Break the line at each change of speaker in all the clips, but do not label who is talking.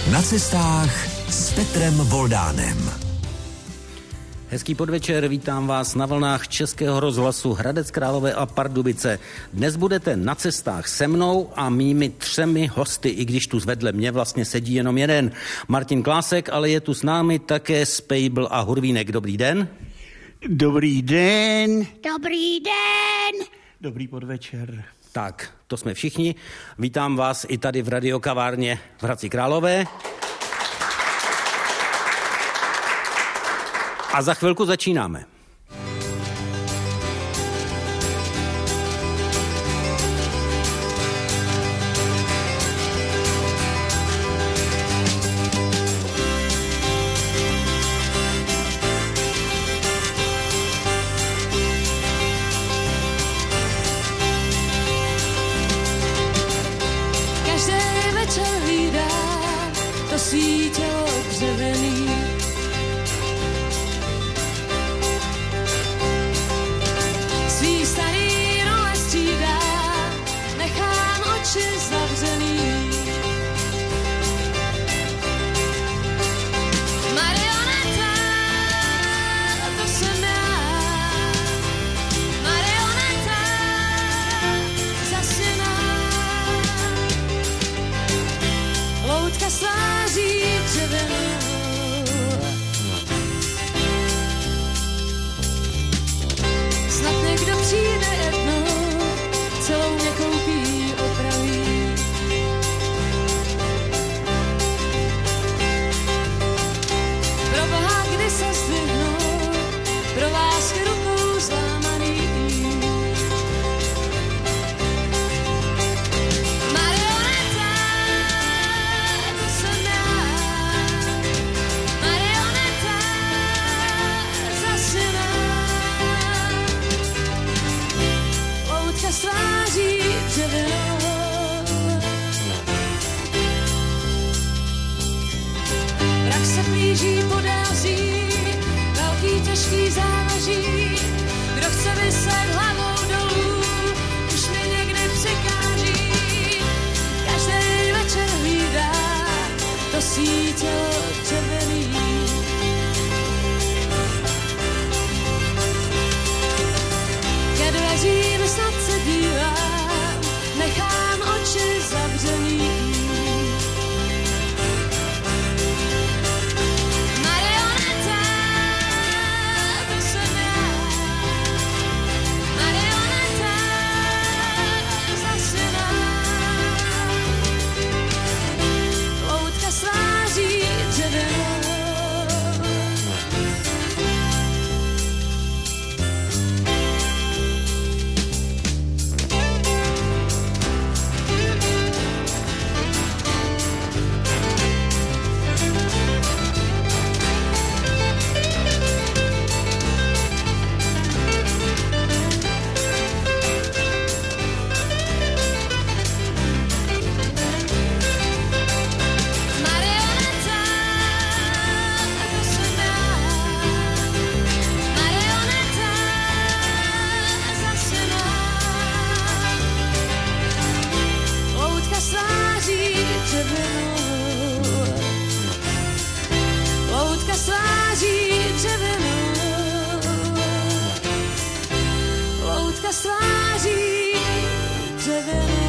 Na cestách s Petrem Voldánem.
Hezký podvečer, vítám vás na vlnách Českého rozhlasu Hradec Králové a Pardubice. Dnes budete na cestách se mnou a mými 3 hosty, i když tu vedle mě vlastně sedí jenom jeden. Martin Klásek, ale je tu s námi také Spejbl a Hurvínek. Dobrý den.
Dobrý den.
Dobrý den.
Dobrý podvečer.
Tak, to jsme všichni. Vítám vás i tady v radiokavárně v Hradci Králové. A za chvilku začínáme.
Každý večer hlídám to svý tělo dřevěný. Svý starý role střídám, nechám oči zavřený. Marioneta, to jsem já. Marioneta, zasněná. Loutka sváří dřevěnou. Snad někdo přijde jednou, celou mě koupí, opraví. Pro Boha, kdy se zdvihnou, pro lásky rukou zlámaný. Marioneta, to jsem já. Marioneta, zasněná. Loutka sváří dřevěnou. Mrak se blíží podélzí, velký těžký závaží. Kdo chce vyset hlavou dolů, už mi někdy překáží. Každý večer hlídá to svý tělo dřevěný. Ke dveřím snad se dívám, nechám oči zavřený. Marioneta, to jsem já. Marioneta, zasněná. Loutka sváří dřevěnou. Marioneta, to jsem já. Marioneta, zasněná. Loutka sváří dřevěnou. Loutka sváří dřevěnou. Loutka sváří dřevěnou.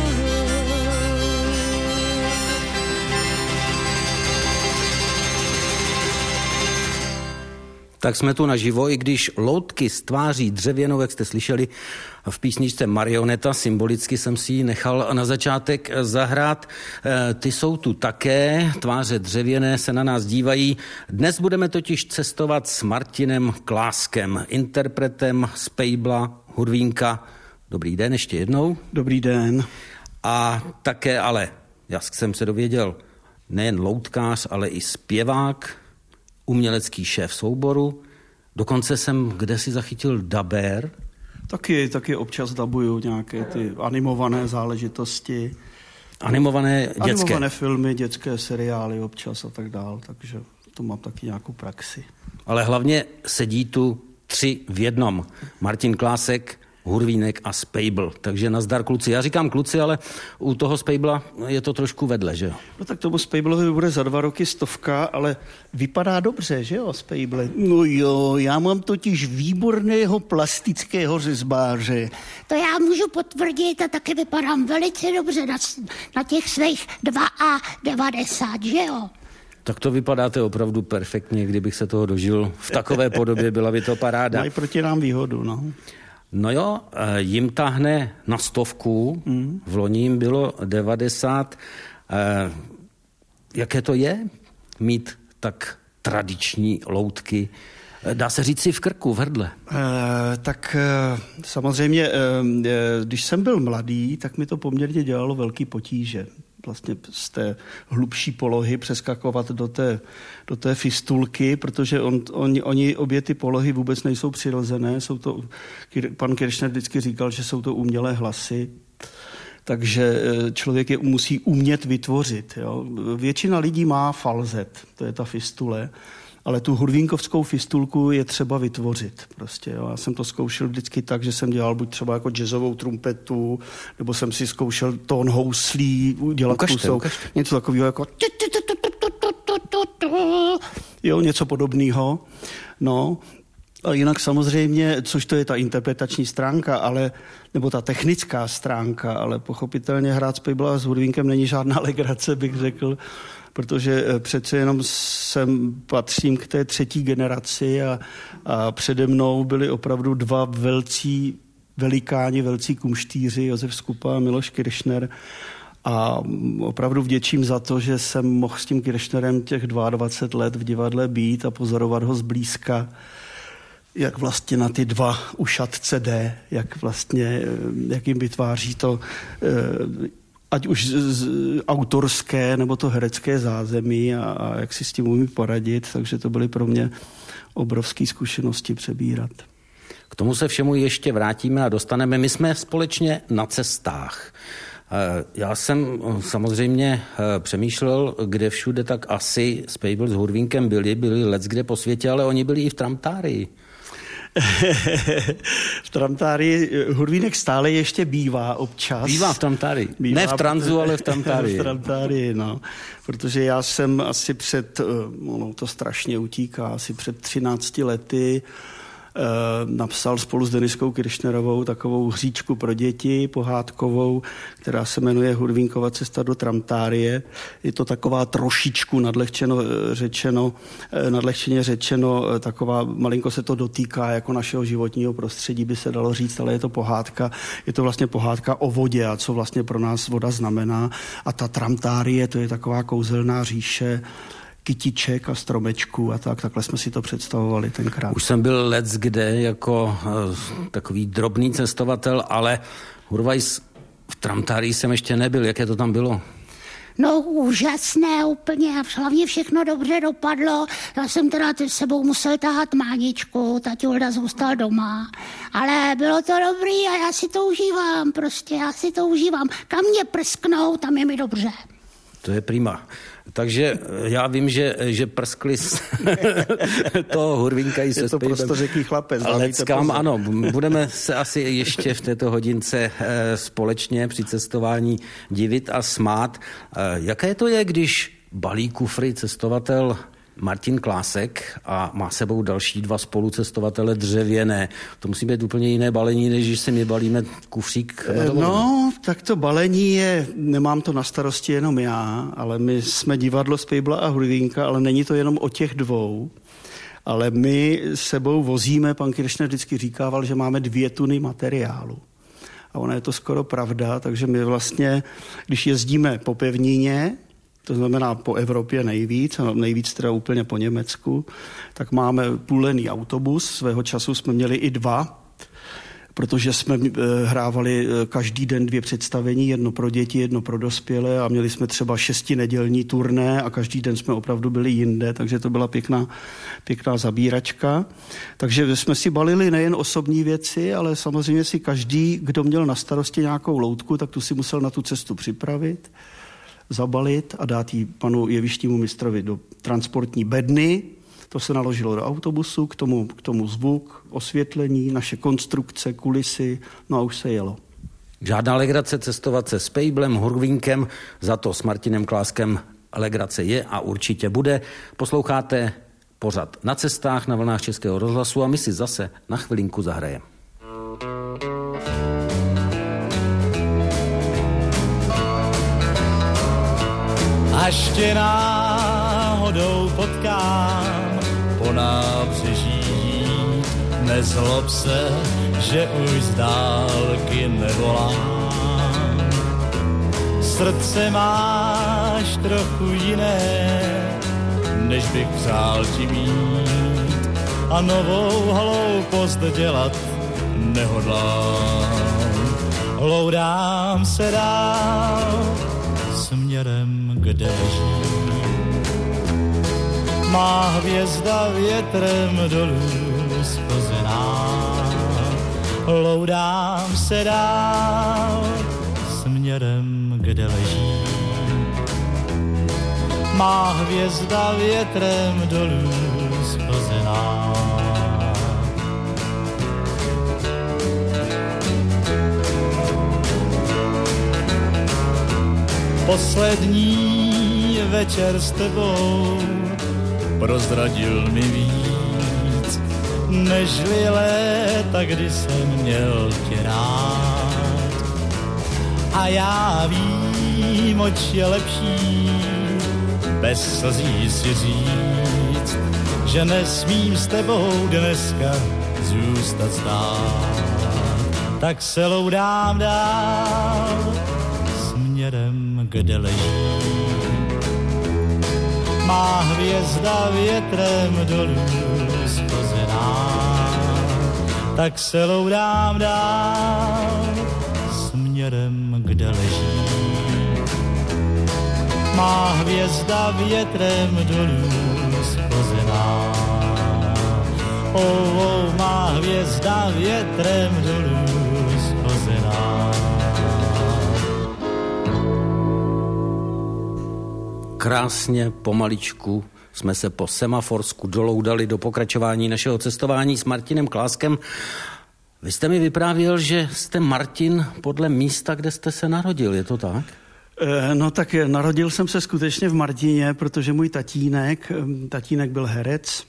Tak jsme tu naživo, i když loutky z tváří dřevěnou, jak jste slyšeli v písničce Marioneta, symbolicky jsem si ji nechal na začátek zahrát. Ty jsou tu také, tváře dřevěné se na nás dívají. Dnes budeme totiž cestovat s Martinem Kláskem, interpretem Spejbla, Hurvínka. Dobrý den ještě jednou.
Dobrý den.
A také, ale já jsem se dověděl, nejen loutkář, ale i zpěvák, umělecký šéf souboru. Dokonce jsem kdesi zachytil dabér.
Taky občas dabuju nějaké ty animované záležitosti.
Animované dětské.
Animované filmy, dětské seriály občas a tak dál, takže to mám taky nějakou praxi.
Ale hlavně sedí tu 3 v jednom. Martin Klásek, Hurvínek a Spejbl. Takže nazdar kluci. Já říkám kluci, ale u toho Spejbla je to trošku vedle, že jo?
No tak tomu Spejblovi bude za 2 roky 100, ale vypadá dobře, že jo, Spejble? No jo, já mám totiž výborného plastického řezbáře.
To já můžu potvrdit a taky vypadám velice dobře na těch svých 92, že jo?
Tak to vypadáte opravdu perfektně, kdybych se toho dožil. V takové podobě byla by to paráda.
Mají proti nám výhodu, no.
No jo, jim tahne na 100, v loni jim bylo 90. Jaké to je mít tak tradiční loutky? Dá se říct si v krku, v hrdle?
Samozřejmě, když jsem byl mladý, tak mi to poměrně dělalo velký potíže. Vlastně z té hlubší polohy přeskakovat do té fistulky, protože oni obě ty polohy vůbec nejsou přirozené. Pan Kiršner vždycky říkal, že jsou to umělé hlasy, takže člověk je musí umět vytvořit. Jo. Většina lidí má falzet, to je ta fistule, ale tu hurvínkovskou fistulku je třeba vytvořit. Prostě, jo. Já jsem to zkoušel vždycky tak, že jsem dělal buď třeba jako jazzovou trumpetu, nebo jsem si zkoušel tón houslí, udělat něco takového jako jo, něco podobného. No. A jinak samozřejmě, což to je ta interpretační stránka, nebo ta technická stránka, ale pochopitelně hrát Spejbla s Hurvínkem není žádná legrace, bych řekl, protože přece jenom patřím k té 3. generaci a přede mnou byli opravdu 2 velcí kumštýři, Josef Skupa a Miloš Kiršner. A opravdu vděčím za to, že jsem mohl s tím Kiršnerem těch 22 let v divadle být a pozorovat ho zblízka, jak vlastně na ty 2 ušatce jde, jak jim vytváří to ať už autorské nebo to herecké zázemí a jak si s tím umí poradit, takže to byly pro mě obrovské zkušenosti přebírat.
K tomu se všemu ještě vrátíme a dostaneme. My jsme společně na cestách. Já jsem samozřejmě přemýšlel, kde všude tak asi Spejbl s Hurvínkem byli leckde po světě, ale oni byli i v Tramtárii.
V Tramtárii Hurvínek stále ještě bývá občas.
Bývá v Tramtárii. Ne v Transu, ale v Tramtárii.
V Tramtárii, no. Protože já jsem asi to strašně utíká, asi před 13 lety napsal spolu s Deniskou Kiršnerovou takovou hříčku pro děti, pohádkovou, která se jmenuje Hurvínkova cesta do Tramtárie. Je to taková trošičku nadlehčeně řečeno, taková, malinko se to dotýká jako našeho životního prostředí, by se dalo říct, ale je to pohádka. Je to vlastně pohádka o vodě a co vlastně pro nás voda znamená. A ta Tramtárie, to je taková kouzelná říše kytiček a stromečků a takhle jsme si to představovali tenkrát.
Už jsem byl leckde jako takový drobný cestovatel, ale Hurvajs v Tramtárii jsem ještě nebyl. Jaké to tam bylo?
No úžasné úplně a hlavně všechno dobře dopadlo. Já jsem teda s sebou musel tahat Máničku, taťulda zůstal doma. Ale bylo to dobrý a já si to užívám. Kam mě prsknou, tam je mi dobře.
To je prima. Takže já vím, že prskli toho Hurvínka i se
je to prostořeký chlapec.
Leckám, ano. Budeme se asi ještě v této hodince společně při cestování divit a smát. Jaké to je, když balí kufry cestovatel Martin Klásek a má sebou další 2 spolucestovatele dřevěné. To musí být úplně jiné balení, než když si my balíme kufřík na dovolenou.
No, tak to balení nemám to na starosti jenom já, ale my jsme divadlo Spejbla a Hurvínka, ale není to jenom o těch 2. Ale my sebou vozíme, pan Kiršner vždycky říkával, že máme 2 tuny materiálu. A ona je to skoro pravda, takže my vlastně, když jezdíme po pevnině, to znamená po Evropě nejvíc teda úplně po Německu, tak máme půlený autobus, svého času jsme měli i 2, protože jsme hrávali každý den 2 představení, jedno pro děti, jedno pro dospělé a měli jsme třeba 6nedělní turné a každý den jsme opravdu byli jinde, takže to byla pěkná zabíračka. Takže jsme si balili nejen osobní věci, ale samozřejmě si každý, kdo měl na starosti nějakou loutku, tak tu si musel na tu cestu připravit, zabalit a dát ji panu jevištnímu mistrovi do transportní bedny, To se naložilo do autobusu, k tomu zvuk, osvětlení, naše konstrukce, kulisy, no a už se jelo.
Žádná legrace cestovat se s Pejblem, Hurvínkem, za to s Martinem Kláskem legrace je a určitě bude. Posloucháte pořad Na cestách na vlnách Českého rozhlasu a my si zase na chvilinku zahrajeme.
Až tě náhodou potkám po nábřeží, nezlob se, že už z dálky nevolám. Srdce máš trochu jiné, než bych přál ti mít, a novou hloupost dělat nehodlám. Hloudám se dál směrem, kde leží má hvězda větrem dolů schozená. Hloudám se dál směrem, kde leží má hvězda větrem dolů schozená. Poslední večer s tebou prozradil mi víc, nežli léta, kdy jsem měl tě rád. A já vím, oč je lepší bez slzí si říct, že nesmím s tebou dneska zůstat stát. Tak se loudám dál směrem, kde leží má hvězda větrem dolů schozená. Tak se loudám dál směrem, kde leží má hvězda větrem dolů schozená. Má hvězda větrem dolů schozená.
Krásně pomaličku jsme se po Semaforsku doloudali do pokračování našeho cestování s Martinem Kláskem. Vy jste mi vyprávěl, že jste Martin podle místa, kde jste se narodil, je to tak?
No tak narodil jsem se skutečně v Martině, protože můj tatínek byl herec,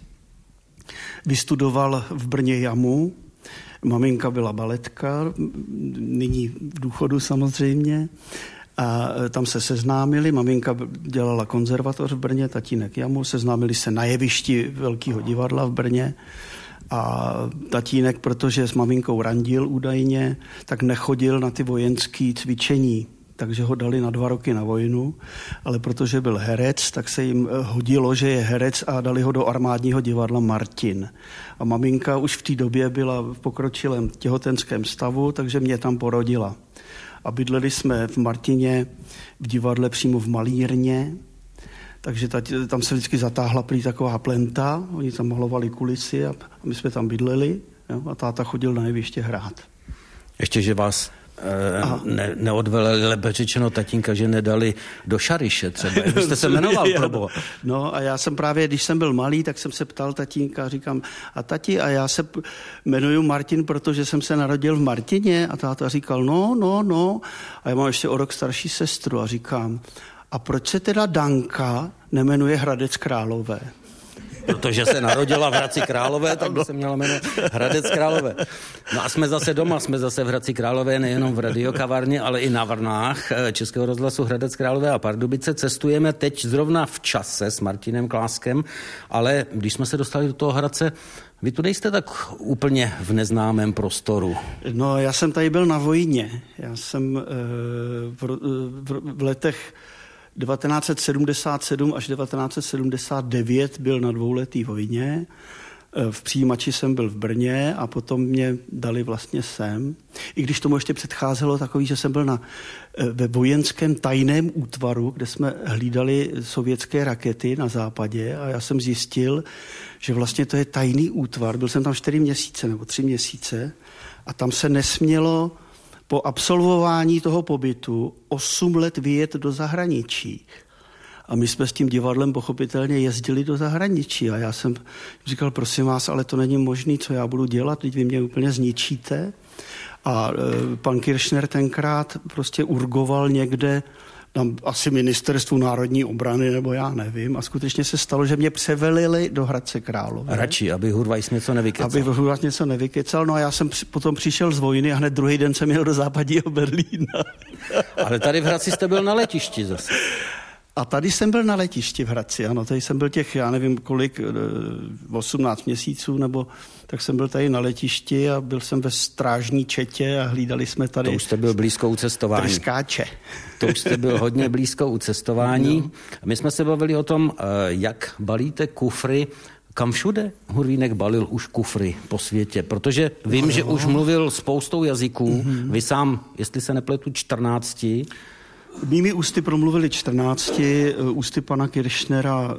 vystudoval v Brně JAMU, maminka byla baletka, nyní v důchodu samozřejmě, a tam se seznámili, maminka dělala konzervatoř v Brně, tatínek JAMU, seznámili se na jevišti Velkého divadla v Brně a tatínek, protože s maminkou randil údajně, tak nechodil na ty vojenské cvičení, takže ho dali na 2 roky na vojnu, ale protože byl herec, tak se jim hodilo, že je herec a dali ho do armádního divadla Martin. A maminka už v té době byla v pokročilém těhotenském stavu, takže mě tam porodila. A bydleli jsme v Martině v divadle přímo v Malírně, takže tam se vždycky zatáhla prý taková plenta, oni tam malovali kulisy a my jsme tam bydleli, jo, a táta chodil na jeviště hrát.
Ještě, že vás neodveleli, lépe řečeno tatínka, že nedali do Šariše třeba. Jak jste se jmenoval, probo?
No a já jsem právě, když jsem byl malý, tak jsem se ptal tatínka, říkám, a tati, a já se jmenuji Martin, protože jsem se narodil v Martině, a táta říkal, no, a já mám ještě o rok starší sestru a říkám, a proč se teda Danka nejmenuje Hradec Králové?
Protože se narodila v Hradci Králové, tak by se měla jmenovat Hradec Králové. No a jsme zase doma, jsme zase v Hradci Králové, nejenom v radiokavárně, ale i na vlnách Českého rozhlasu Hradec Králové a Pardubice. Cestujeme teď zrovna v čase s Martinem Kláskem, ale když jsme se dostali do toho Hradce, vy tu nejste tak úplně v neznámém prostoru.
No, já jsem tady byl na vojně. Já jsem v letech 1977 až 1979 byl na 2letý vojně. V přijímači jsem byl v Brně a potom mě dali vlastně sem. I když tomu ještě předcházelo takový, že jsem byl ve vojenském tajném útvaru, kde jsme hlídali sovětské rakety na západě a já jsem zjistil, že vlastně to je tajný útvar. Byl jsem tam 4 měsíce nebo 3 měsíce a tam se nesmělo po absolvování toho pobytu 8 let vyjet do zahraničí. A my jsme s tím divadlem pochopitelně jezdili do zahraničí a já jsem říkal, prosím vás, ale to není možné, co já budu dělat, teď vy mě úplně zničíte. A pan Kirchner tenkrát prostě urgoval někde na asi ministerstvu národní obrany, nebo já nevím. A skutečně se stalo, že mě převelili do Hradce Králové.
Radši, aby Hurvajs něco nevykecal.
Aby Hurvajs něco nevykecal. No a já jsem potom přišel z vojny a hned druhý den jsem jel do západního Berlína.
Ale tady v Hradci jste byl na letišti zase.
A tady jsem byl na letišti v Hradci, ano, tady jsem byl těch, já nevím kolik, 18 měsíců, nebo tak jsem byl tady na letišti a byl jsem ve strážní četě a hlídali jsme tady...
To už jste byl blízko u cestování.
Trskáče.
To už jste byl hodně blízko u cestování. No. My jsme se bavili o tom, jak balíte kufry. Kam všude Hurvínek balil už kufry po světě? Protože vím, že už mluvil spoustou jazyků. Vy sám, jestli se nepletu, 14.
Mými ústy promluvili 14, ústy pana Kirchnera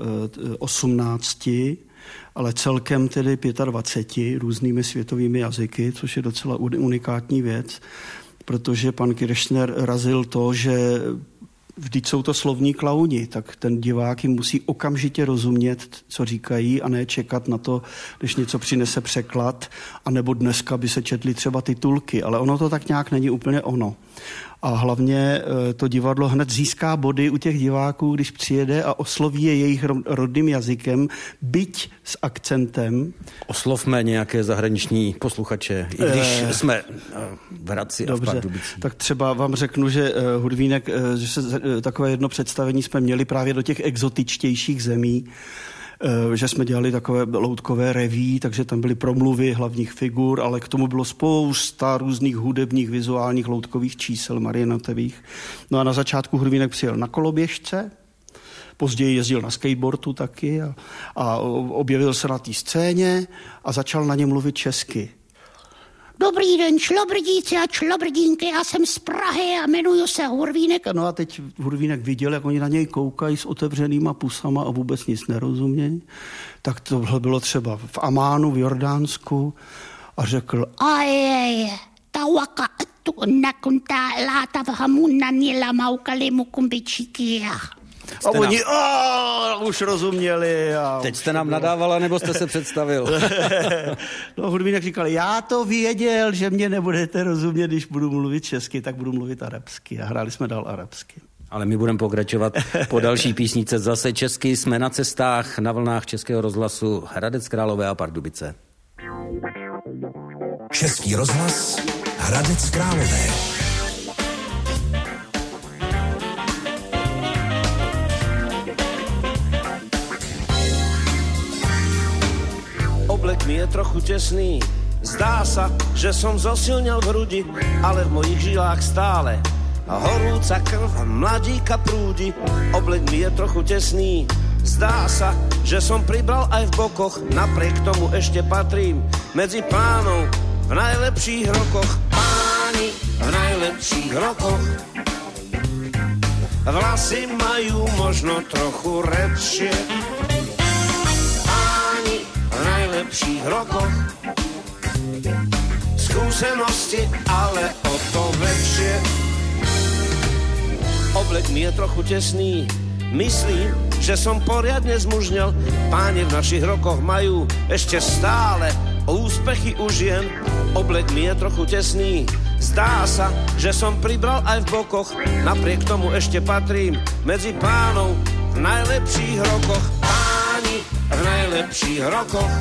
18, ale celkem tedy 25 různými světovými jazyky, což je docela unikátní věc, protože pan Kirchner razil to, že vždyť jsou to slovní klauni, tak ten divák jim musí okamžitě rozumět, co říkají a ne čekat na to, když něco přinese překlad, anebo dneska by se četly třeba titulky, ale ono to tak nějak není úplně ono. A hlavně to divadlo hned získá body u těch diváků, když přijede a osloví je jejich rodným jazykem, byť s akcentem.
Oslovme nějaké zahraniční posluchače, i když jsme v Hradci a v Pardubicích.
Tak třeba vám řeknu, že Hurvínek, že se takové jedno představení jsme měli právě do těch exotičtějších zemí, že jsme dělali takové loutkové reví, takže tam byly promluvy hlavních figur, ale k tomu bylo spousta různých hudebních, vizuálních loutkových čísel marionetových. No a na začátku Hurvínek přijel na koloběžce, později jezdil na skateboardu taky a objevil se na té scéně a začal na ně mluvit česky.
Dobrý den, člobrdíci a člobrdínky, já jsem z Prahy a jmenuju se Hurvínek.
No a teď Hurvínek viděl, jak oni na něj koukají s otevřenýma pusama a vůbec nic nerozumějí. Tak tohle bylo třeba v Amánu, v Jordánsku a řekl
Aje, tawaka tu nakunta láta v hamuna nila maukali mukumbičikia.
A oni už rozuměli.
Teď jste nám nadávala, nebo jste se představil?
No, Hurvínek říkal, já to věděl, že mě nebudete rozumět, když budu mluvit česky, tak budu mluvit arabsky. A hráli jsme dál arabsky.
Ale my budeme pokračovat po další písnice zase česky. Jsme na cestách na vlnách Českého rozhlasu Hradec Králové a Pardubice.
Český rozhlas Hradec Králové.
Oblek mi je trochu tesný, zdá sa, že som zosilnil v hrudi, ale v mojich žilách stále horúca krv mladíka prúdi. Oblek mi je trochu tesný, zdá sa, že som pribral aj v bokoch, napriek tomu ešte patrím medzi pánov v najlepších rokoch. Páni v najlepších rokoch, vlasy majú možno trochu redšie. V najlepších rokoch, skúsenosti, ale o to väčšie. Oblek mi je trochu tesný, myslím, že som poriadne zmužnel. Páni v našich rokoch majú ešte stále úspechy u žien. Oblek mi je trochu tesný, zdá sa, že som pribral aj v bokoch, napriek tomu ešte patrím medzi pánov v najlepších rokoch. V najlepších rokoch,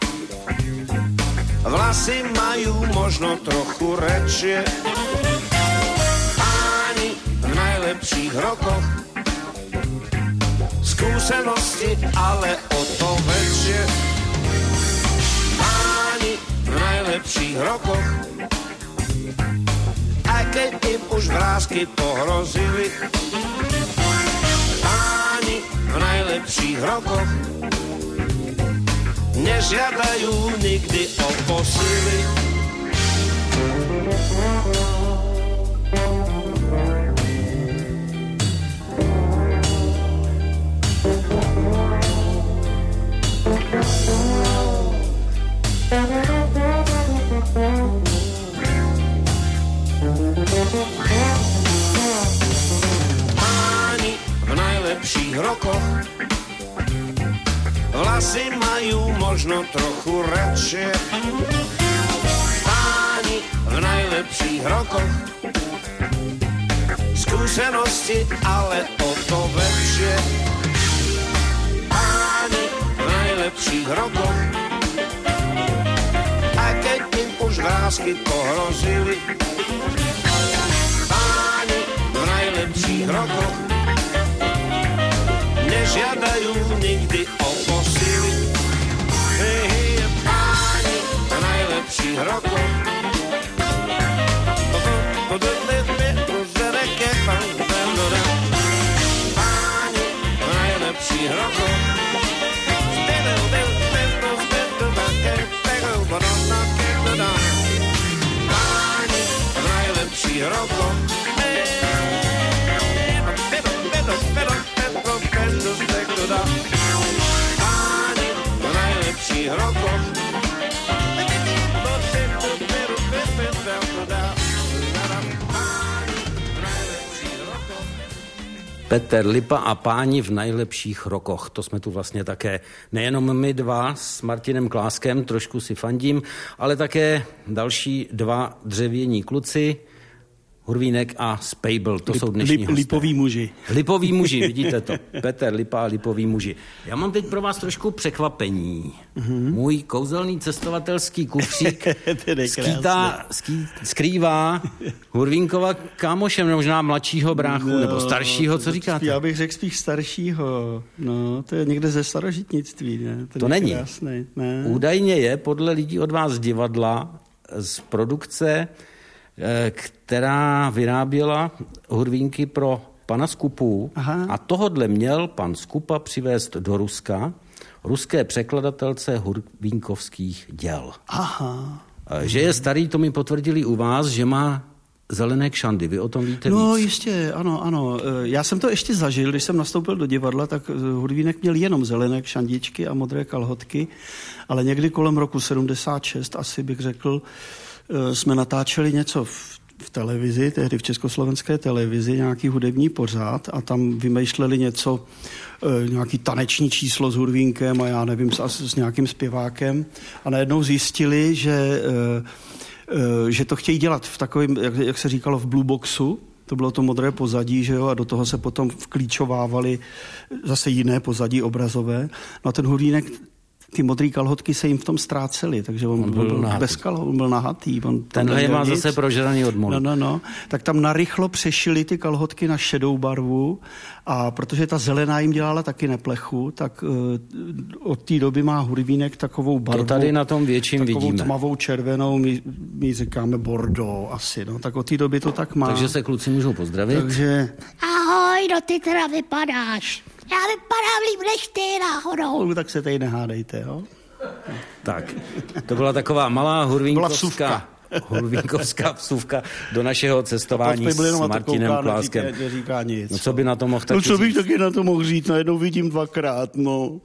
vlasy majú možno trochu redšie. Páni v najlepších rokoch, skúsenosti, ale o to väčšie. Páni v najlepších rokoch, aj keď im už vrásky pohrozili. Páni v najlepších rokoch, nežiadajú nikdy o posily. Páni v najlepších najlepších rokoch. Vlasy majú možno trochu radšie. Páni v najlepších rokoch. Skúsenosti ale o to väčšie. Páni v najlepších rokoch. A keď im už vrásky pohrozili. Páni v najlepších rokoch. Nežiadajú nikdy o posily. Hej, páni v najlepších rokoch. Páni v najlepších rokoch. Páni v najlepších rokoch. Páni v najlepších rokoch.
Petr Lipa a páni v najlepších rokoch. To jsme tu vlastně také nejenom my dva s Martinem Kláskem, trošku si fandím, ale také další dva dřevění kluci, Hurvínek a Spejbl, to jsou dnešní hosté.
Lipoví muži.
Lipoví muži, vidíte to. Petr Lipa a lipoví muži. Já mám teď pro vás trošku překvapení. Můj kouzelný cestovatelský kufřík skrývá Hurvínkova kámoše, možná mladšího bráchu, nebo staršího, co říkáte?
Já bych řekl spíš staršího. No, to je někde ze starožitnictví, ne?
To není.
Krásný, ne?
Údajně je podle lidí od vás z divadla, z produkce, která vyráběla hurvínky pro pana Skupu. Aha. A tohodle měl pan Skupa přivést do Ruska ruské překladatelce hurvínkovských děl.
Aha.
Že je starý, to mi potvrdili u vás, že má zelené kšandy. Vy o tom víte víc?
No jistě, ano. Já jsem to ještě zažil, když jsem nastoupil do divadla, tak Hurvínek měl jenom zelené kšandičky a modré kalhotky, ale někdy kolem roku 76, asi bych řekl, jsme natáčeli něco v televizi, tehdy v československé televizi, nějaký hudební pořád a tam vymýšleli něco, nějaký taneční číslo s Hurvínkem a já nevím, s nějakým zpěvákem a najednou zjistili, že to chtějí dělat v takovém, jak se říkalo, v blue boxu. To bylo to modré pozadí, že jo, a do toho se potom vklíčovávaly zase jiné pozadí obrazové. No a ten Hurvínek, ty modré kalhotky se jim v tom ztrácely, takže on byl bez kalhot, on byl nahatý.
Tenhle má zase prožraný od molu.
No. Tak tam narychlo přešili ty kalhotky na šedou barvu a protože ta zelená jim dělala taky neplechu, tak od té doby má Hurvínek takovou barvu.
To tady na tom větším
takovou
vidíme.
Takovou tmavou červenou, my říkáme bordeaux asi, no. Tak od té doby to tak má.
Takže se kluci můžou pozdravit.
Takže...
Ahoj, no ty teda vypadáš. Já vypadám líp než ty náhodou.
Tak se tady nehádejte, jo?
Tak, to byla taková malá hurvínkovská vsuvka do našeho cestování s Martinem Kláskem.
Neříká nic.
No co by na to mohl taky
říct? No co bych taky na to mohl říct? Najednou vidím dvakrát, no.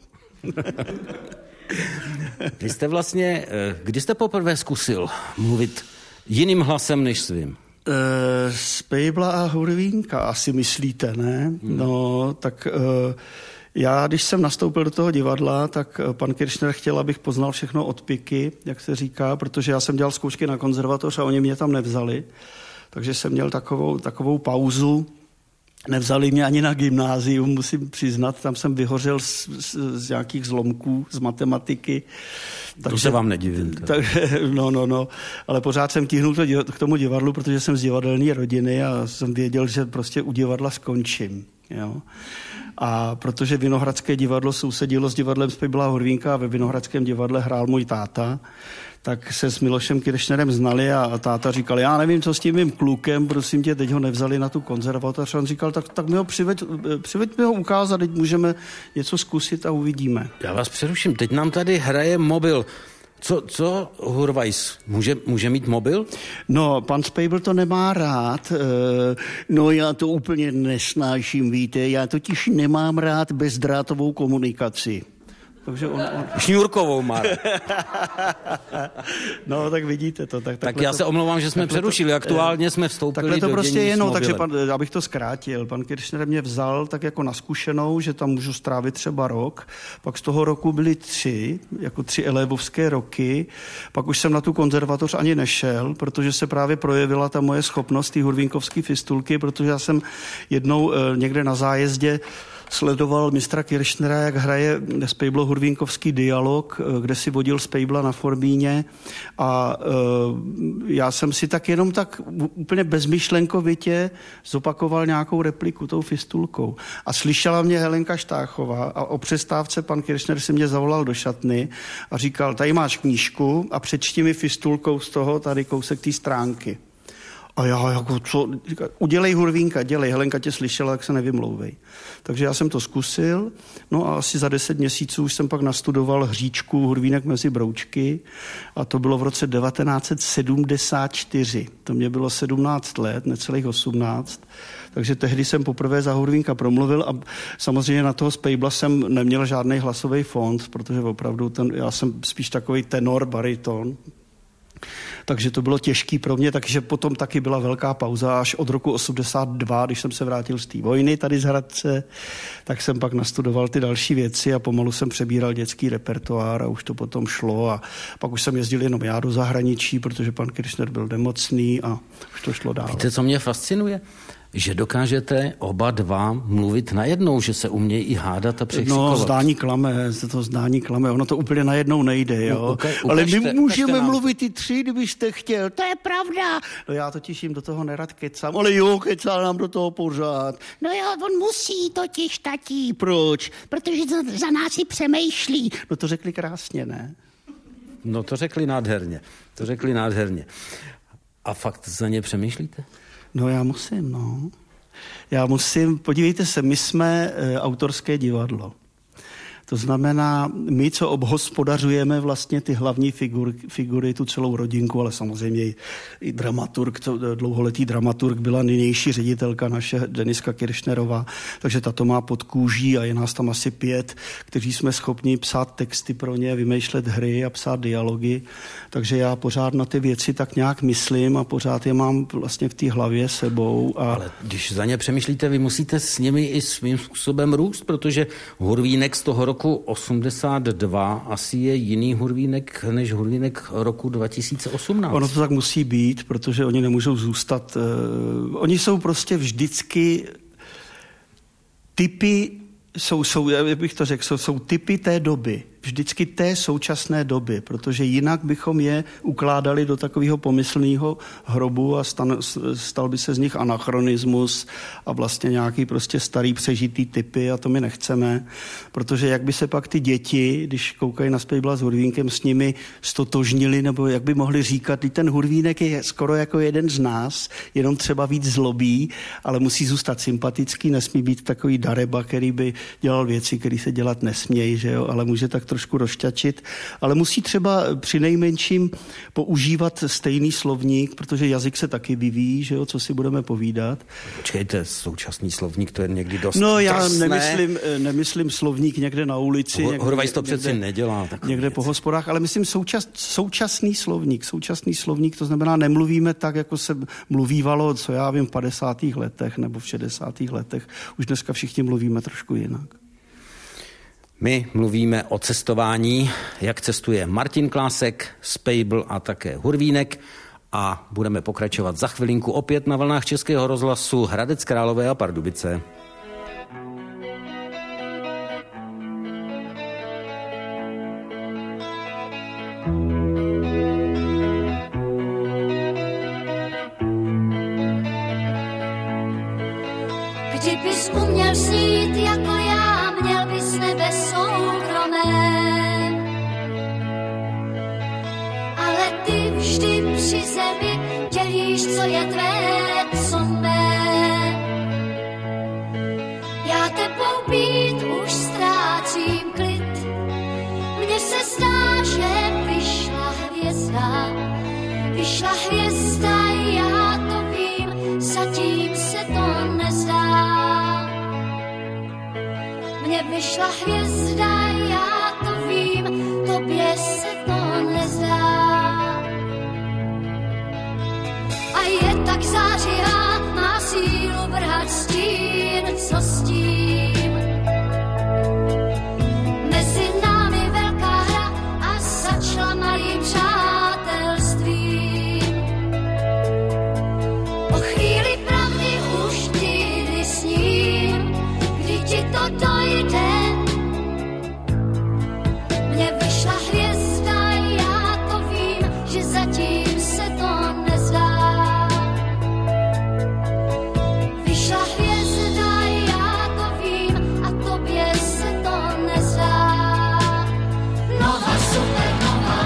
Vy jste vlastně, kdy jste poprvé zkusil mluvit jiným hlasem než svým?
Spejbla a Hurvínka, asi myslíte, ne? No, tak já, když jsem nastoupil do toho divadla, tak pan Kiršner chtěl, abych poznal všechno od piky, jak se říká, protože já jsem dělal zkoušky na konzervatoř a oni mě tam nevzali. Takže jsem měl takovou pauzu. Nevzali mě ani na gymnázium, musím přiznat, tam jsem vyhořel z nějakých zlomků, z matematiky.
To se vám nedivím.
No, ale pořád jsem tíhnul k tomu divadlu, protože jsem z divadelní rodiny a jsem věděl, že prostě u divadla skončím. Jo. A protože Vinohradské divadlo sousedilo s divadlem Spejbla a Hurvínka a ve Vinohradském divadle hrál můj táta, tak se s Milošem Kiršnerem znali a táta říkal, já nevím, co s tím mým klukem, prosím tě, teď ho nevzali na tu konzervatoř. On říkal, tak mi ho přiveď mi ho ukázat, teď můžeme něco zkusit a uvidíme.
Já vás přeruším, teď nám tady hraje mobil. Co Hurvajs? Může mít mobil?
No, pan Spejbl to nemá rád. No, já to úplně nesnáším, víte. Já totiž nemám rád bezdrátovou komunikaci. Takže on...
Šňůrkovou, Marek.
No, tak vidíte to.
Tak já se omlouvám, že jsme přerušili. Aktuálně jsme vstoupili do dění
takhle to prostě je, no, takže
mobilem.
abych to zkrátil. Pan Kirchner mě vzal tak jako na zkušenou, že tam můžu strávit třeba rok. Pak z toho roku byly 3 elevovské roky. Pak už jsem na tu konzervatoř ani nešel, protože se právě projevila ta moje schopnost té hurvínkovské fistulky, protože já jsem jednou někde na zájezdě sledoval mistra Kirchnera, jak hraje Spejblo-hurvínkovský dialog, kde si vodil Spejbla na formíně a já jsem si tak jenom tak úplně bezmyšlenkovitě zopakoval nějakou repliku tou fistulkou. A slyšela mě Helenka Štáchová a o přestávce pan Kirchner si mě zavolal do šatny a říkal, tady máš knížku a přečti mi fistulkou z toho tady kousek té stránky. A já jako co, udělej hurvínka, dělej, Helenka tě slyšela, tak se nevymlouvej. Takže já jsem to zkusil, no a asi za 10 měsíců už jsem pak nastudoval hříčku Hurvínek mezi broučky a to bylo v roce 1974. To mě bylo 17 let, necelých 18. Takže tehdy jsem poprvé za hurvínka promluvil a samozřejmě na toho Spejbla jsem neměl žádný hlasový fond, protože opravdu já jsem spíš takový tenor, bariton. Takže to bylo těžký pro mě, takže potom taky byla velká pauza až od roku 82, když jsem se vrátil z té vojny tady z Hradce, tak jsem pak nastudoval ty další věci a pomalu jsem přebíral dětský repertoár a už to potom šlo a pak už jsem jezdil jenom já do zahraničí, protože pan Kirchner byl nemocný a už to šlo dál.
Víte, co mě fascinuje? Že dokážete oba dva mluvit najednou, že se umějí i hádat a překřikovat.
No, zdání klame, ono to úplně najednou nejde, jo. Ale my můžeme mluvit i 3, kdybyste chtěl, to je pravda. No já totiž jim do toho nerad kecám, ale jo, kecá nám do toho pořád.
No jo, on musí totiž, tatí. Proč? Protože za nás si přemýšlí.
No to řekli krásně, ne?
No to řekli nádherně. A fakt za ně přemýšlíte?
No já musím, podívejte se, my jsme autorské divadlo. To znamená, my, co obhospodařujeme vlastně ty hlavní figury, tu celou rodinku, ale samozřejmě i dramaturg, dlouholetý dramaturg byla nynější ředitelka naše Deniska Kirchnerová, takže ta to má pod kůží a je nás tam asi 5, kteří jsme schopni psát texty pro ně, vymýšlet hry a psát dialogy. Takže já pořád na ty věci tak nějak myslím a pořád je mám vlastně v té hlavě sebou.
Ale když za ně přemýšlíte, vy musíte s nimi i svým způsobem růst, protože Hurvínek z toho roku 82 asi je jiný Hurvínek než Hurvínek roku 2018.
Ono to tak musí být, protože oni nemůžou zůstat. Oni jsou prostě vždycky typy, jak bych to řekl, jsou typy té doby. Vždycky té současné doby, protože jinak bychom je ukládali do takového pomyslného hrobu a stal by se z nich anachronismus a vlastně nějaký prostě starý přežitý typy a to my nechceme, protože jak by se pak ty děti, když koukají na Spejbla s Hurvínkem, s nimi stotožnili, nebo jak by mohli říkat, ten Hurvínek je skoro jako jeden z nás, jenom třeba víc zlobí, ale musí zůstat sympatický, nesmí být takový dareba, který by dělal věci, které se dělat nesmějí, že jo, ale může tak trošku rozšťačit, ale musí třeba při nejmenším používat stejný slovník, protože jazyk se taky vyvíjí, že jo, co si budeme povídat.
Počkejte, současný slovník, to je někdy dost
No já
drsné.
nemyslím slovník někde na ulici.
Horvajs to přeci nedělá.
Někde po hospodách, ale myslím současný slovník, to znamená nemluvíme tak, jako se mluvívalo, co já vím, v 50. letech nebo v 60. letech. Už dneska všichni mluvíme trošku jinak.
My mluvíme o cestování, jak cestuje Martin Klásek, Spejbl a také Hurvínek a budeme pokračovat za chvilinku opět na vlnách Českého rozhlasu Hradec Králové a Pardubice.
Kdybys uměl snít jako já, měl bys nebe soukromé. Ale ty vždy při zemi dělíš, co je tvé, co mé. Já tebou být už ztrácím klid. Mně se zdá, že vyšla hvězda, já to vím, zatím se to nezdá. Mně vyšla hvězda, já to vím, tobě se to nezdá. A je tak zářivá, má sílu vrhat stín, co s tím. Mezi námi velká hra a začala malým přátelstvím. O chvíli pravdy už nikdy sním, kdy ti to dojde. Mně vyšla hvězda, já to vím, že zatím se to nezdá. Vyšla hvězda, já to vím, a tobě se to nezdá. Nova, supernova.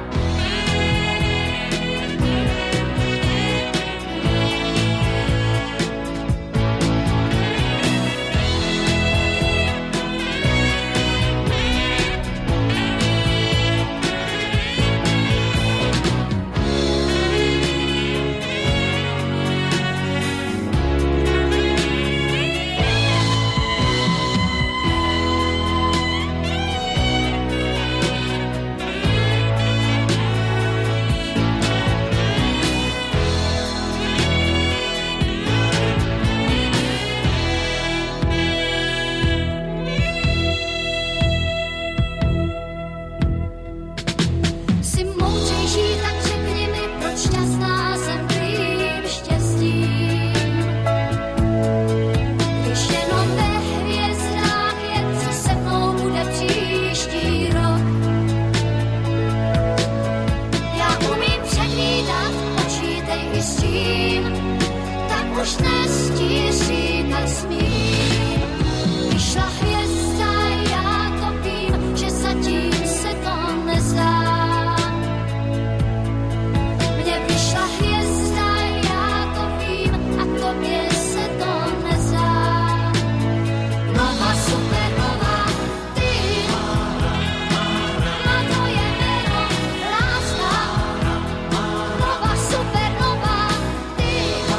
Jsi moudřejší, tak řekni mi, proč šťastná jsem tvým štěstím. Když jenom ve hvězdách je, co se mnou bude příští rok. Já umím předvídat, počítej i s tím, tak už dnes ti říkat smím. Vyšla hvězda, já to vím, že zatím se to nezdá. Mně vyšla hvězda, já to vím, a tobě se to nezdá. Nova, supernova, ty, má tvoje jméno, láska. Nova, supernova, ty,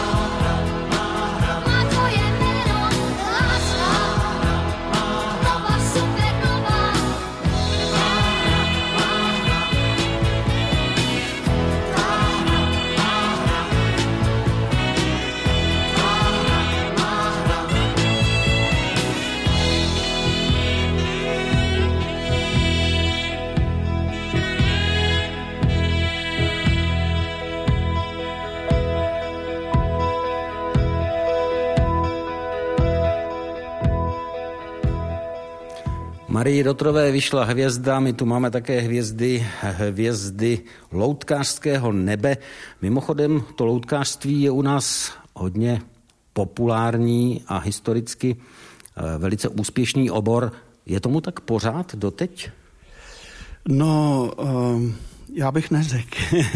má tvoje jméno, láska. Nova, supernova.
Marii Rotrové vyšla hvězda, my tu máme také hvězdy loutkářského nebe. Mimochodem, to loutkářství je u nás hodně populární a historicky velice úspěšný obor. Je tomu tak pořád doteď?
No, já bych neřekl.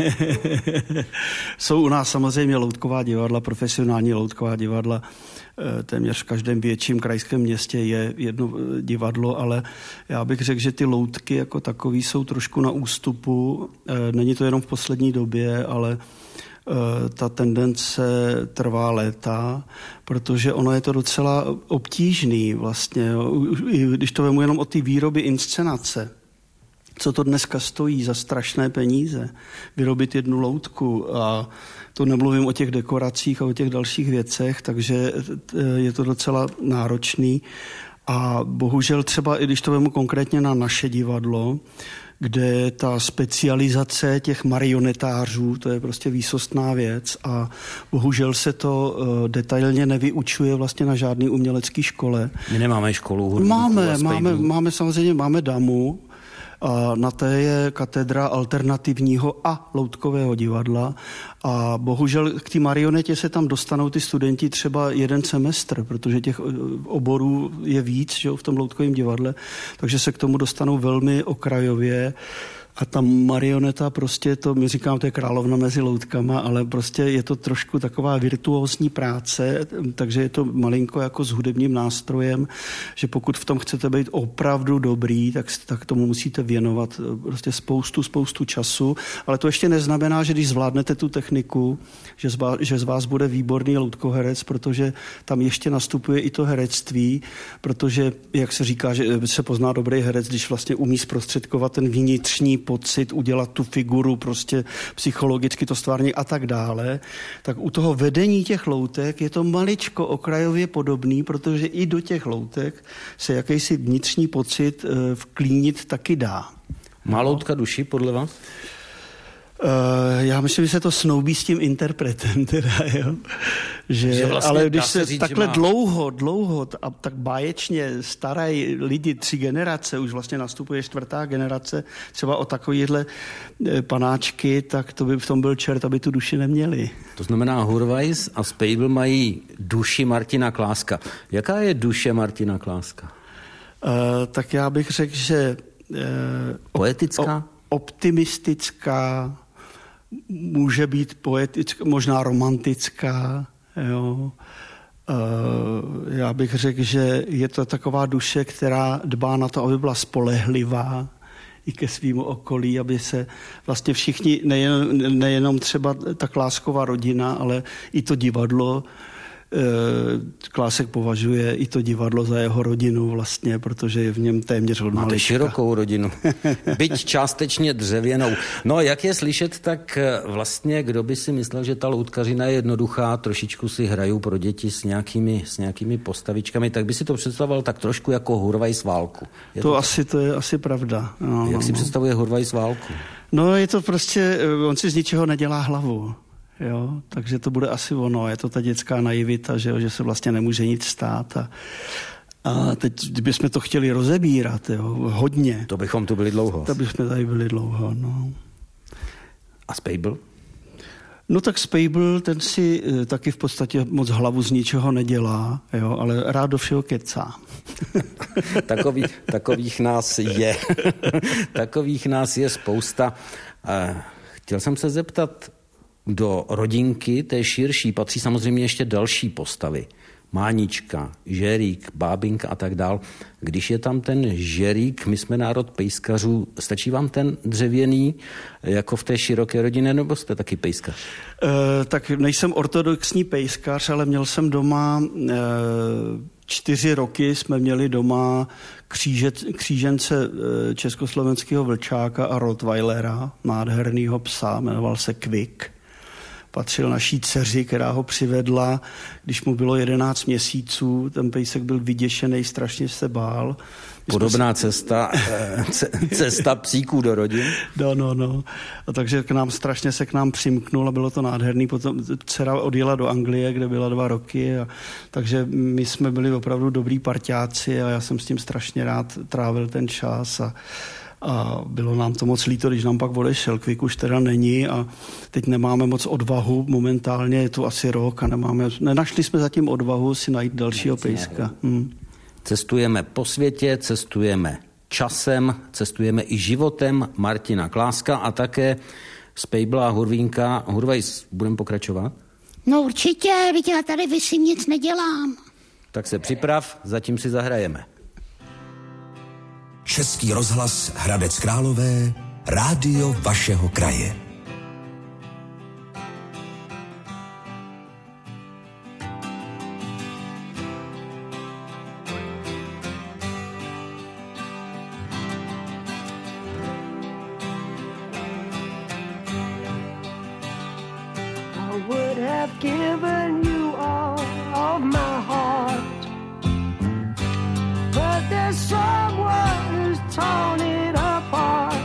Jsou u nás samozřejmě loutková divadla, profesionální loutková divadla. Téměř v každém větším krajském městě je jedno divadlo, ale já bych řekl, že ty loutky jako takový jsou trošku na ústupu. Není to jenom v poslední době, ale ta tendence trvá léta, protože ono je to docela obtížný vlastně. Když to vemu jenom od té výroby inscenace, co to dneska stojí za strašné peníze, vyrobit jednu loutku, a to nemluvím o těch dekoracích a o těch dalších věcech, takže je to docela náročný. A bohužel třeba, i když to vemu konkrétně na naše divadlo, kde ta specializace těch marionetářů, to je prostě výsostná věc a bohužel se to detailně nevyučuje vlastně na žádný umělecký škole.
My nemáme školu.
Máme samozřejmě, máme DAMu, a na té je katedra alternativního a loutkového divadla a bohužel k té marionetě se tam dostanou ty studenti třeba jeden semestr, protože těch oborů je víc, že, v tom loutkovém divadle, takže se k tomu dostanou velmi okrajově A ta marioneta prostě, to my říkám, to je královna mezi loutkama, ale prostě je to trošku taková virtuózní práce, takže je to malinko jako s hudebním nástrojem, že pokud v tom chcete být opravdu dobrý, tak tomu musíte věnovat prostě spoustu času, ale to ještě neznamená, že když zvládnete tu techniku, že z vás bude výborný loutkoherec, protože tam ještě nastupuje i to herectví, protože, jak se říká, že se pozná dobrý herec, když vlastně umí zprostředkovat ten vnitřní pocit, udělat tu figuru, prostě psychologicky to stvárně a tak dále, tak u toho vedení těch loutek je to maličko okrajově podobný, protože i do těch loutek se jakýsi vnitřní pocit vklínit taky dá.
Má loutka duši podle vás?
Já myslím, že se to snoubí s tím interpretem, teda, jo. Že vlastně, ale když se říct, takhle dlouho a tak báječně starají lidi 3 generace, už vlastně nastupuje 4. generace, třeba o takovýhle panáčky, tak to by v tom byl čert, aby tu duši neměli.
To znamená, Hurvajs a Speibl mají duši Martina Kláska. Jaká je duše Martina Kláska?
Tak já bych řekl, že
poetická?
Optimistická, může být poetická, možná romantická. Jo. Já bych řekl, že je to taková duše, která dbá na to, aby byla spolehlivá i ke svýmu okolí, aby se vlastně všichni, nejenom třeba ta Klásková rodina, ale i to divadlo, Klásek považuje i to divadlo za jeho rodinu vlastně, protože je v něm téměř od malička.
Máte širokou rodinu, byť částečně dřevěnou. No, jak je slyšet, tak vlastně kdo by si myslel, že ta loutkařina je jednoduchá, trošičku si hrajou pro děti s nějakými postavičkami, tak by si to představoval tak trošku jako Hurvajs válku.
To je asi pravda. No,
jak si představuje Hurvajs válku?
No, je to prostě, on si z ničeho nedělá hlavu. Jo, takže to bude asi ono. Je to ta dětská naivita, že se vlastně nemůže nic stát. A teď, kdybychom to chtěli rozebírat, jo, hodně.
To bychom tu byli dlouho.
To bychom tady byli dlouho, no.
A Speibl?
No tak Speibl, ten si taky v podstatě moc hlavu z ničeho nedělá, jo, ale rád do všeho kecá.
Takových nás je. Takových nás je spousta. Chtěl jsem se zeptat, do rodinky té širší patří samozřejmě ještě další postavy. Mánička, Žerík, Bábinka a tak dál. Když je tam ten Žerík, my jsme národ pejskařů, stačí vám ten dřevěný jako v té široké rodině, nebo jste taky pejskař?
Tak nejsem ortodoxní pejskař, ale měl jsem doma 4 roky jsme měli doma křížence československého vlčáka a rottweilera, nádhernýho psa, jmenoval se Quick. Patřil naší dceři, která ho přivedla, když mu bylo 11 měsíců. Ten pejsek byl vyděšený, strašně se bál.
Podobná cesta psíků do rodin.
No. A takže strašně se k nám přimknul a bylo to nádherný. Potom dcera odjela do Anglie, kde byla 2 roky. Takže my jsme byli opravdu dobrý parťáci a já jsem s tím strašně rád trávil ten čas a bylo nám to moc líto, když nám pak odešel. Quick už teda není a teď nemáme moc odvahu. Momentálně je to asi rok a nenašli jsme zatím odvahu si najít dalšího pejska.
Cestujeme po světě, cestujeme časem, cestujeme i životem Martina Kláska a také Speibla a Hurvínka. Hurvajs, budeme pokračovat?
No určitě, víte, já tady vysím, nic nedělám.
Tak se připrav, zatím si zahrajeme.
Český rozhlas Hradec Králové, rádio vašeho kraje.
I would have given you all of my heart, but there's someone who's torn it apart,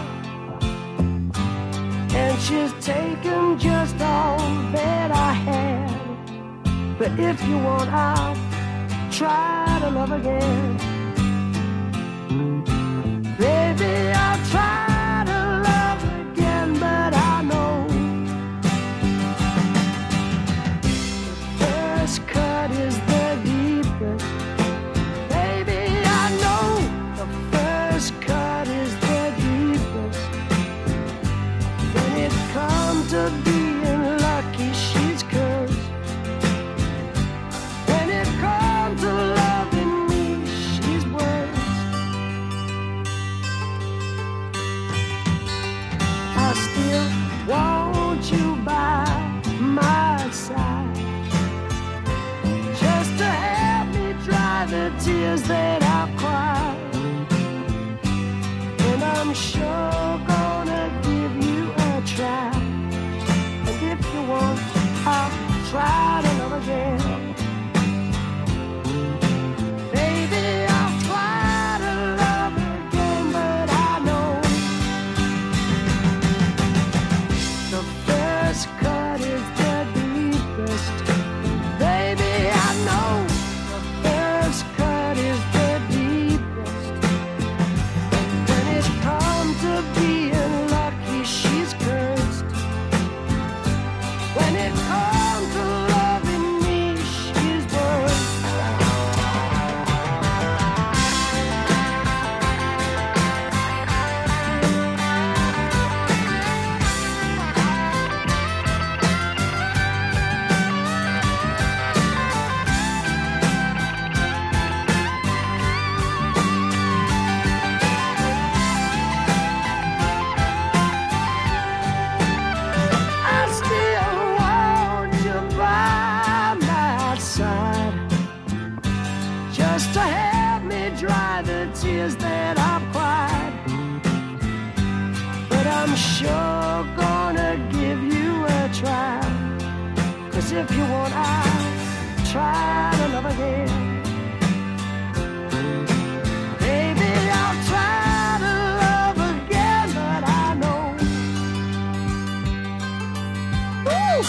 and she's taken just all that I had. But if you want, I'll try to love again. Baby, I'll try to love again, but I know the first cut is the deepest. Baby, I know the first cut is the deepest. being lucky, she's cursed. When it comes to loving me, she's worse. I still want you by my side, just to help me dry the tears that I've cried. And I'm sure gonna give you a try. And if you want, I'll try to love again. Baby, I'll try to love again, but I know the first cut is the deepest. Baby, I know the first cut is the deepest. When it comes to being lucky, she's cursed. When it comes to loving me, she's worse. I still want you by my side, just to help me dry the tears that I've cried. But I'm sure gonna give you a try. 'Cause if you want, I'll try to love again. Baby, I'll try to love again, but I know. Woo!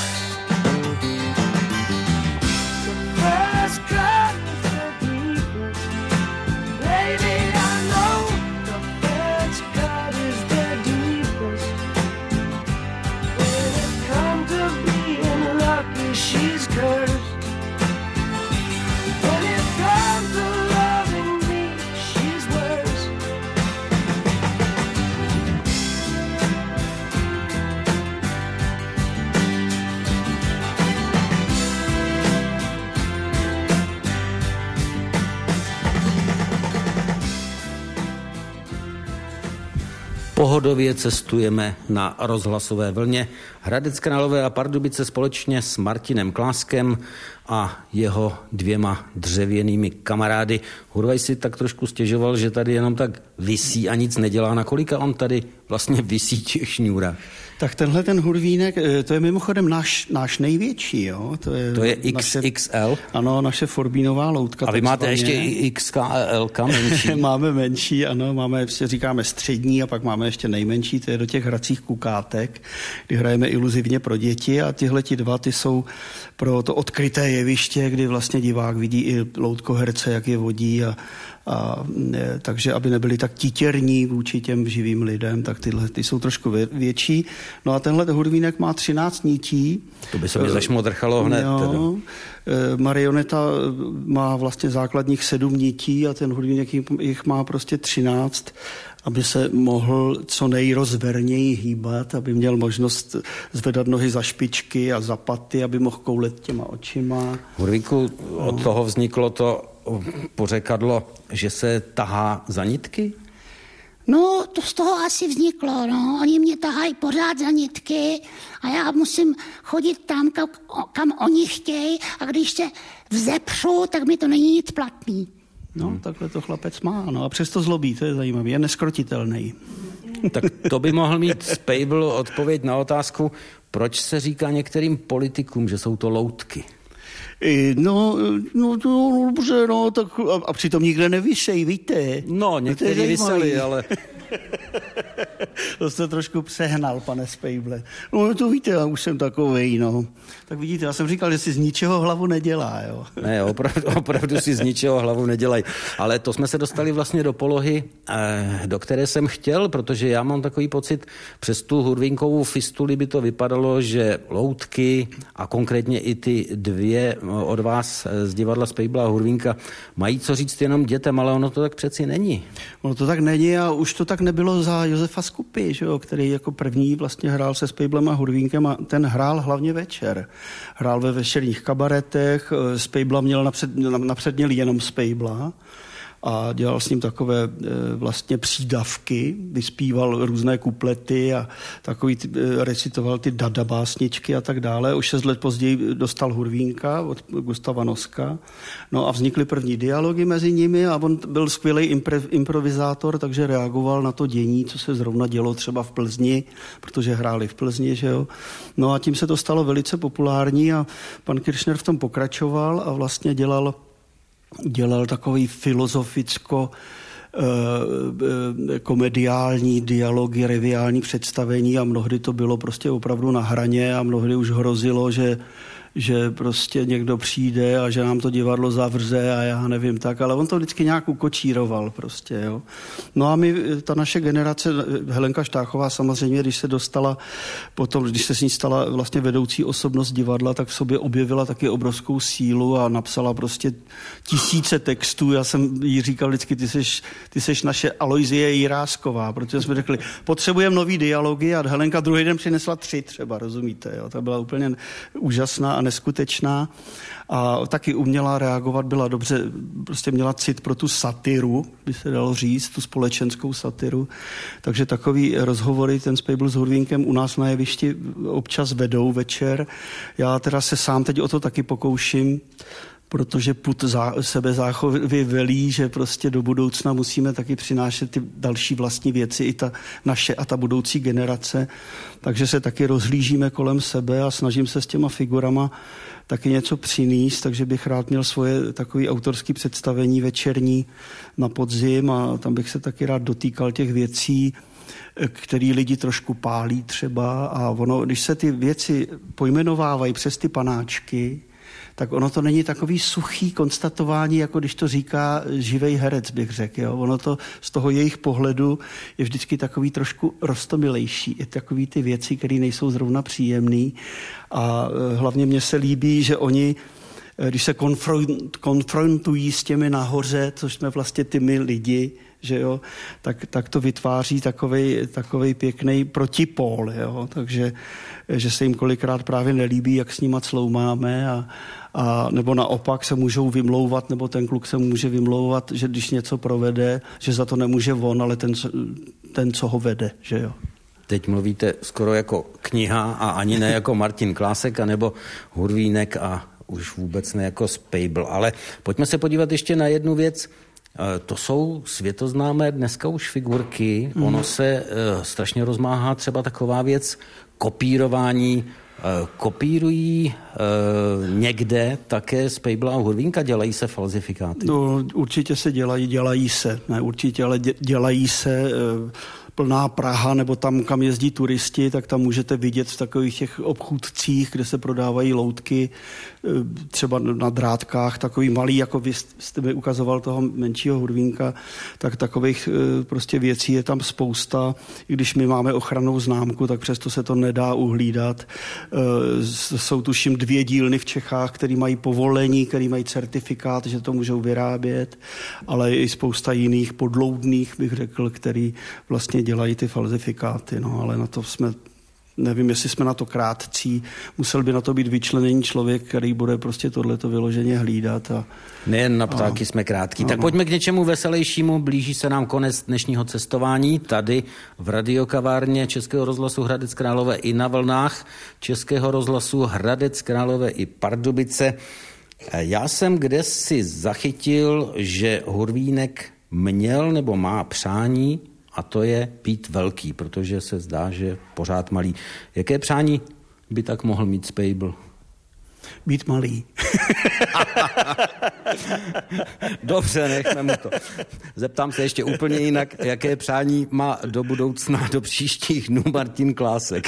The first cut is the deepest. Baby, I know the first cut is the deepest. When it comes to being lucky, she's cursed. When it comes to loving me, she's worse.
Pohodově cestujeme na rozhlasové vlně Hradec Králové a Pardubice společně s Martinem Kláskem a jeho 2 dřevěnými kamarády. Hurvaj si tak trošku stěžoval, že tady jenom tak visí a nic nedělá. Na kolika on tady vlastně visí těch šňůrách?
Tak tenhle ten hurvínek, to je mimochodem náš největší, jo?
To je XXL?
Ano, naše forbínová loutka.
A vy máte ještě i XKL menší?
Máme menší, ano, máme, říkáme střední a pak máme ještě nejmenší, to je do těch hracích kukátek, kdy hrajeme iluzivně pro děti a tyhleti 2, ty jsou pro to odkryté jeviště, kdy vlastně divák vidí i loutkoherce, jak je vodí takže aby nebyli tak titěrní vůči těm živým lidem, tak ty jsou trošku větší. No a tenhle hurvínek má 13 nití.
To by se mě zašmodrchalo hned.
No, marioneta má vlastně základních 7 nití a ten hurvínek jich má prostě 13, aby se mohl co nejrozverněji hýbat, aby měl možnost zvedat nohy za špičky a za paty, aby mohl koulet těma očima.
Hurvíku, od toho vzniklo to pořekadlo, že se tahá za nitky?
No, to z toho asi vzniklo, no. Oni mě tahají pořád za nitky a já musím chodit tam, kam oni chtějí a když se vzepřu, tak mi to není nic platný.
No, takhle to chlapec má, no a přesto zlobí, to je zajímavé, je neskrotitelný.
Tak to by mohl mít Spejbl odpověď na otázku, proč se říká některým politikům, že jsou to loutky.
No, dobře, no, tak a přitom nikde nevyšej, víte.
No, někteří vyseli, ale...
To jste trošku přehnal, pane Spejble. No, to víte, já už jsem takovej, no. Tak vidíte, já jsem říkal, že si z ničeho hlavu nedělá, jo.
Ne, opravdu si z ničeho hlavu nedělají. Ale to jsme se dostali vlastně do polohy, do které jsem chtěl, protože já mám takový pocit, přes tu hurvínkovou fistuli by to vypadalo, že loutky a konkrétně i ty 2 od vás z divadla Spejbla a Hurvínka mají co říct jenom dětem, ale ono to tak přeci není.
Ono to tak není a už to tak nebylo za Josefa Josefa Skupy, že jo, který jako první vlastně hrál se Spejblem a Hurvínkem a ten hrál hlavně večer. Hrál ve večerních kabaretech, Spejbla měl napřed měl jenom Spejbla a dělal s ním takové vlastně přídavky, vyspíval různé kuplety a takový recitoval ty Dada básničky a tak dále. O 6 let později dostal Hurvínka od Gustava Noska. No a vznikly první dialogy mezi nimi a on byl skvělý improvizátor, takže reagoval na to dění, co se zrovna dělo třeba v Plzni, protože hráli v Plzni, že jo. No a tím se to stalo velice populární a pan Kiršner v tom pokračoval a vlastně dělal takový filozoficko komediální dialogy, reviální představení a mnohdy to bylo prostě opravdu na hraně a mnohdy už hrozilo, že prostě někdo přijde a že nám to divadlo zavře a já nevím tak, ale on to vždycky nějak ukočíroval prostě, jo. No a ta naše generace, Helenka Štáchová samozřejmě, když se dostala potom, když se s ní stala vlastně vedoucí osobnost divadla, tak v sobě objevila taky obrovskou sílu a napsala prostě tisíce textů. Já jsem jí říkal vždycky, ty seš naše Aloizie Jirásková, protože jsme řekli, potřebujeme nový dialogy a Helenka druhý den přinesla 3 třeba, rozumíte, jo. Ta byla úplně úžasná a neskutečná a taky uměla reagovat, byla dobře, prostě měla cit pro tu satiru, by se dalo říct, tu společenskou satiru. Takže takový rozhovory, ten Spejbl s Hurvínkem u nás na jevišti občas vedou večer. Já teda se sám teď o to taky pokouším, protože pud sebezáchovy velí, že prostě do budoucna musíme taky přinášet ty další vlastní věci, i ta naše a ta budoucí generace. Takže se taky rozhlížíme kolem sebe a snažím se s těma figurama taky něco přinést, takže bych rád měl svoje takové autorské představení večerní na podzim a tam bych se taky rád dotýkal těch věcí, který lidi trošku pálí třeba a ono, když se ty věci pojmenovávají přes ty panáčky, tak ono to není takový suchý konstatování, jako když to říká živej herec, bych řekl. Jo? Ono to z toho jejich pohledu je vždycky takový trošku roztomilejší. Je takový ty věci, které nejsou zrovna příjemný. A hlavně mně se líbí, že oni, když se konfrontují s těmi nahoře, což jsme vlastně ty my lidi, že jo, tak to vytváří takovej pěkný protipól, jo? Takže že se jim kolikrát právě nelíbí, jak s nima cloumáme a nebo naopak se můžou vymlouvat, nebo ten kluk se může vymlouvat, že když něco provede, že za to nemůže on, ale ten co ho vede, že jo.
Teď mluvíte skoro jako kniha a ani ne jako Martin Klásek, anebo Hurvínek a už vůbec ne jako Spejbl. Ale pojďme se podívat ještě na jednu věc. To jsou světoznámé dneska už figurky. Ono se strašně rozmáhá třeba taková věc kopírování. Kopírují někde také Spejbla a Hurvínka? Dělají se falzifikáty?
No, určitě se dělají se. Ne určitě, ale dělají se. Plná Praha, nebo tam, kam jezdí turisti, tak tam můžete vidět v takových těch obchůdcích, kde se prodávají loutky, třeba na drátkách, takový malý, jako vy jste mi ukazoval toho menšího Hurvínka, tak takových prostě věcí je tam spousta. I když my máme ochrannou známku, tak přesto se to nedá uhlídat. Jsou tuším 2 dílny v Čechách, které mají povolení, které mají certifikát, že to můžou vyrábět, ale i spousta jiných podloudných, bych řekl, který vlastně dělají ty falzifikáty, no, ale na to nevím, jestli jsme na to krátcí, musel by na to být vyčleněný člověk, který bude prostě tohleto vyloženě hlídat.
Nejen na ptáky jsme krátký. Tak pojďme k něčemu veselějšímu, blíží se nám konec dnešního cestování, tady v radiokavárně Českého rozhlasu Hradec Králové i na vlnách Českého rozhlasu Hradec Králové i Pardubice. Já jsem kdesi zachytil, že Hurvínek měl nebo má přání, a to je být velký, protože se zdá, že pořád malý. Jaké přání by tak mohl mít Spejbl?
Být malý.
Dobře, nechme mu to. Zeptám se ještě úplně jinak, jaké přání má do budoucna, do příštích dnů Martin Klásek.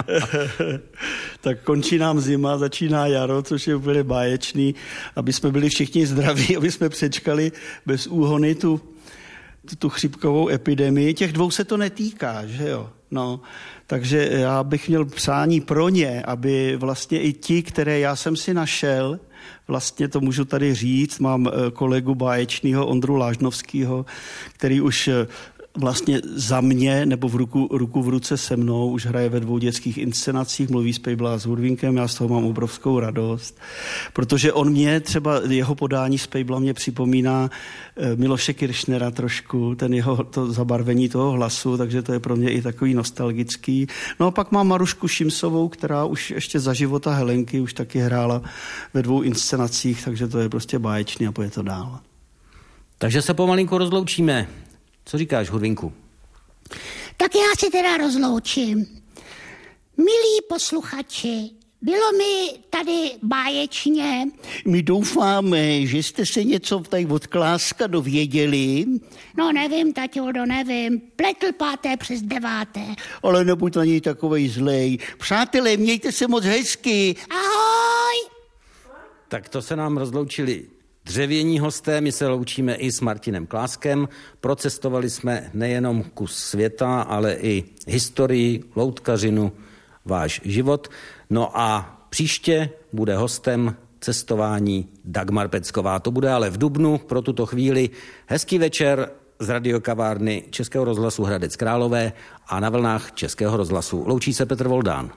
Tak končí nám zima, začíná jaro, což je úplně báječný, aby jsme byli všichni zdraví, aby jsme přečkali bez úhony tu chřipkovou epidemii. Těch 2 se to netýká, že jo? No, takže já bych měl přání pro ně, aby vlastně i ti, které já jsem si našel, vlastně to můžu tady říct, mám kolegu báječného Ondru Lážnovského, který už vlastně za mě, nebo ruku v ruce se mnou, už hraje ve 2 dětských inscenacích, mluví s Pejbla a s Hudvínkem, já z toho mám obrovskou radost, protože on mě třeba, jeho podání z Pejbla mě připomíná Miloše Kiršnera trošku, to zabarvení toho hlasu, takže to je pro mě i takový nostalgický. No a pak mám Marušku Šimsovou, která už ještě za života Helenky už taky hrála ve 2 inscenacích, takže to je prostě báječný a půjde to dál.
Takže se pomalinku rozloučíme. Co říkáš, Hudvínku?
Tak já se teda rozloučím. Milí posluchači, bylo mi tady báječně.
My doufáme, že jste se něco tady od Kláska dověděli.
No nevím, taťodo, nevím. Pletl 5. přes 9.
Ale nebuď na něj takovej zlej. Přátelé, mějte se moc hezky.
Ahoj!
Tak to se nám rozloučili dřevění hosté, my se loučíme i s Martinem Kláskem. Procestovali jsme nejenom kus světa, ale i historii, loutkařinu, váš život. No a příště bude hostem cestování Dagmar Pecková. To bude ale v dubnu. Pro tuto chvíli hezký večer z radiokavárny Českého rozhlasu Hradec Králové a na vlnách Českého rozhlasu. Loučí se Petr Voldán.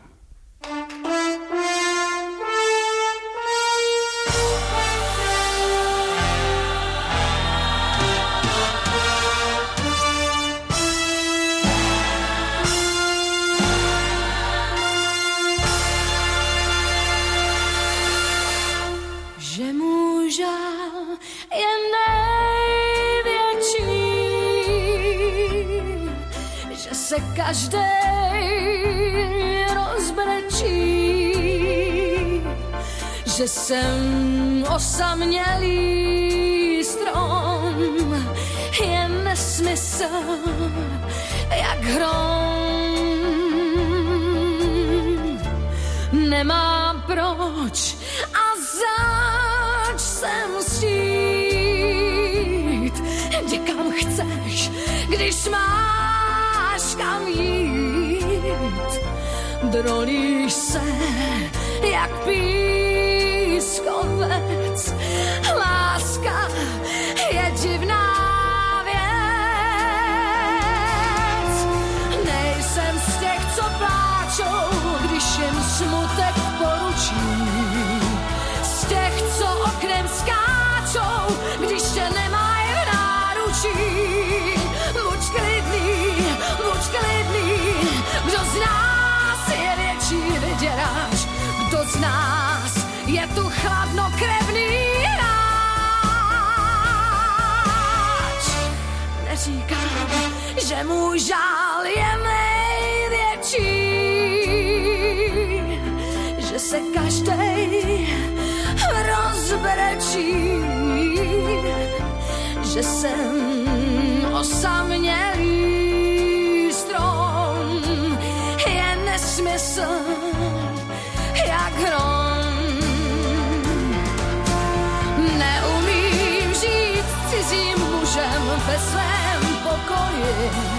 Každej rozbrečí, že jsem osamělý strom, je nesmysl jak hrom. Nemám proč a zač jsem mstít, jdi kam chceš, když máš kam jít. Drolíš se jak pískovec, láska je divná věc. Nejsem z těch, co pláčou, když jim smutek poručí, z těch, co oknem skáčou, když tě nemají v náručí. Buď klidný, kdo z nás je větší vyděrač, kdo z nás je tu chladnokrevný hráč. Neříkám, že můj žál je největší, že se každej rozbrečí, že jsem osamělý strom, je nesmysl jak hrom. Neumím žít cizím mužem ve svém pokoji,